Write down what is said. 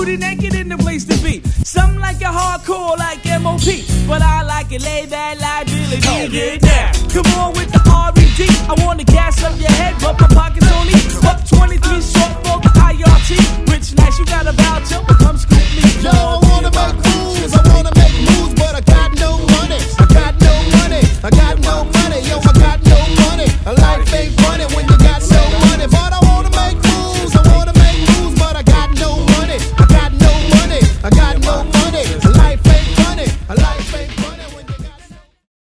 booty naked in the place to be. Some like it hardcore like M.O.P., but I like it laid back like Billy D. Get down. Come on with the R.E.D. I wanna gas up your head, but my pockets only up 23 short.